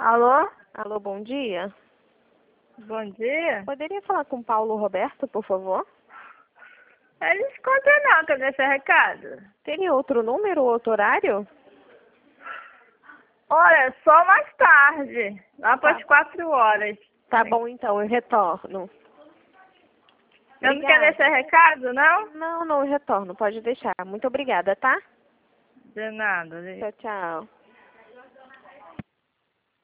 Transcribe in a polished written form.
Alô? Alô, bom dia. Bom dia. Poderia falar com Paulo Roberto, por favor? Ele se encontra não, quer deixar recado? Teria outro número, outro horário? Olha, só mais tarde, lá para as 4 horas. Tá bom, então, eu retorno. Não quer deixar recado, não? Não, eu retorno, pode deixar. Muito obrigada, tá? De nada. Tchau, tchau.